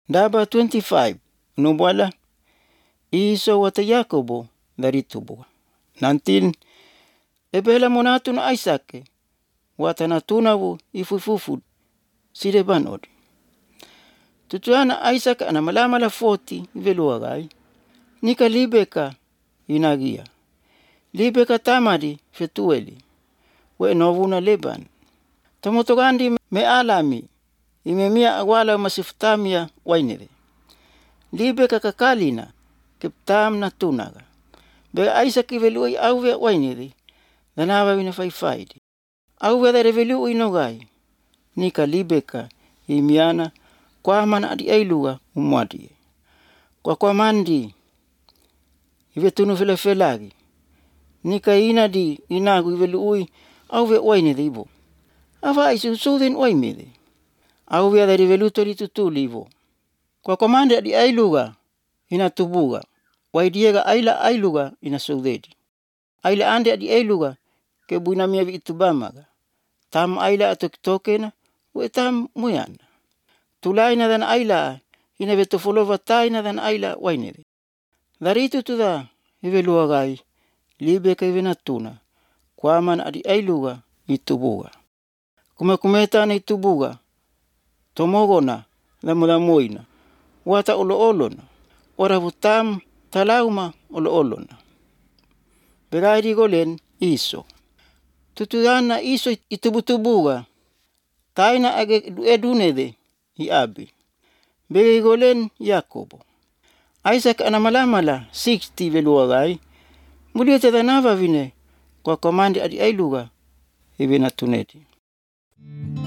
Daba 25 nubwala Iso wata Yakobo dari tubuga. 19 ebela monatu na Isake wata natunawu ifufufu sidebanod. Tutuana Isaac ana malamala 40 veluagai. Nika libeka inagia. Libeka tamadi fetueli. We novuna Leban. Tomotogandi me alami. Imemia awala masiftamia wainere. Libeka kakalina keptam na tunaga. Be Isaac velui auwe wainere. Danawa wina faifaidi. Auwe da revelui nogai. Nika libeka imiana kwa mana adi ailuga umwadi. Kwa mandi ivetunu felagi. Nika ina di inagu ivelui auwe wainere ibo. Awa isu suden waimere. Auwe da reveluto di tutuli ibo. Kwa mandi adi ailuga ina tubuga. Waidiega aila ailuga ina sudedi. Aila ande adi ailuga ke buina miavi itubamaga. Tam aila atokitokena we tam muyana. Tulaina dan aila ina vetofolova taina dan aila wainere. Dari itu tuda iveluagai libeka ivenatuna kwa man adi ailuga itubuga. Kumeta na itubuga tomogona lamoina wata olo-olona ora vutam talauma olo-olona. Begaidi golen Iso. Tutudana Iso itubutubuga taina age edunede iabi. Begi golen Yakobo. Isaac ana malamala 60 veluagai. Mulia tetanava vine kwa komandi adi ailuga ivenatunedi.